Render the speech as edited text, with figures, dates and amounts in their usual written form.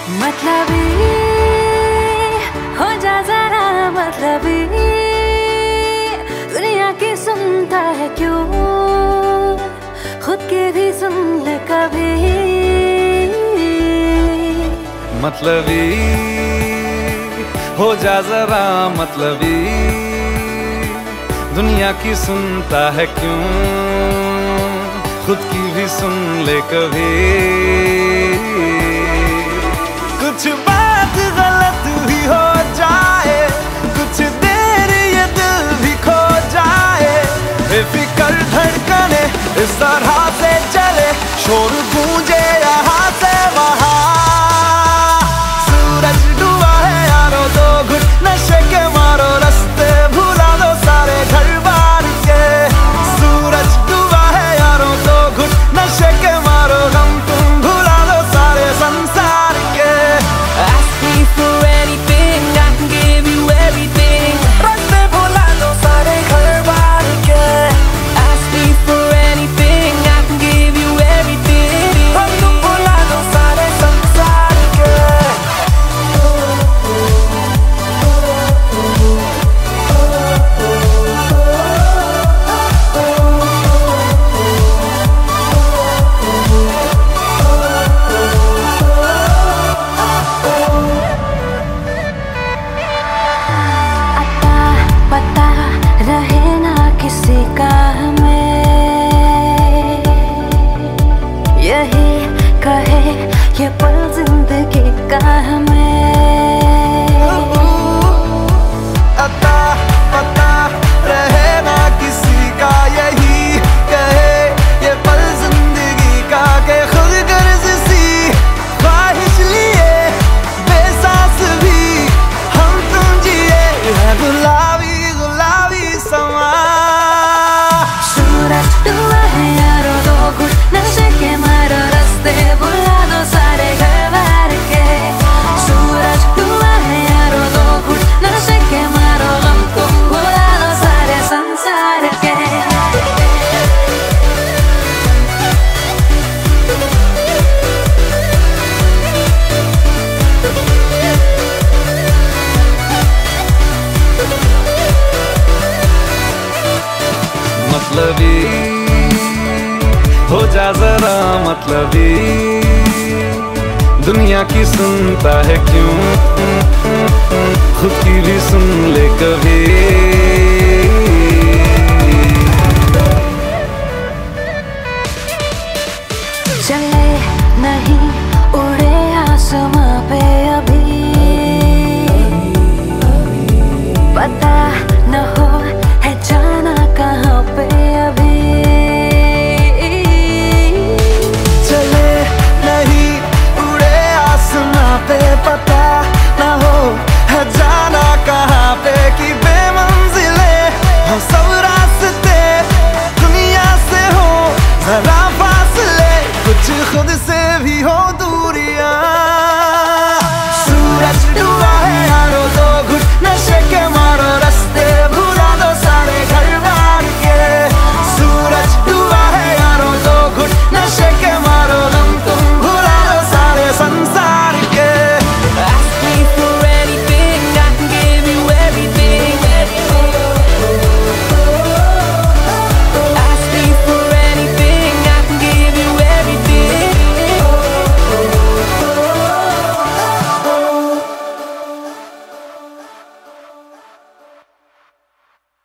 मतलबी हो जा जरा मतलबी, दुनिया की सुनता है क्यों, खुद के भी सुन ले कभी। मतलबी हो जा जरा मतलबी, दुनिया की सुनता है क्यों, खुद की भी सुन ले कभी। कुछ बात गलत भी हो जाए, कुछ देर ये दिल भी खो जाए, बेफिक्र धड़कने इस तरह से चले, शोर गूंजे यहाँ से वहाँ। सूरज डूबा है यारो, दो घुट नशे के मारो, रास्ते भुला दो सारे घर बार के। सूरज डूबा है यारो, दो घुट नशे के मारो, गम तुम भुला दो सारे संसार के। Ask me for anything, I can give you everything. रास्ते भुला दो सारे घर बार के। Ask me for anything, I can give you everything. हम तुम भुला दो सारे संसार के। पता रहे ना किसी का हमें, यही कहे ये पल जिंदगी का हमें। अता पता रहे ना किसी का, यही कहे ये पल जिंदगी का, के खुद गर्ज सी ख्वाहिश लिए बेसास भी हम तुम जिए है गुलाबी गुलाबी समा। सूरज डूबा है यारो, दो घुट नशे के मारो, रास्ते भुला दो सारे घर बार के। सूरज डूबा है यारो, दो घुट नशे के मारो, गम तुम भुला दो सारे संसार के। मतलबी हो जा जरा मतलबी, दुनिया की सुनता है क्यों, खुद की भी सुन ले कभी। चले नहीं उड़े आसमां पे अभी, पता न हो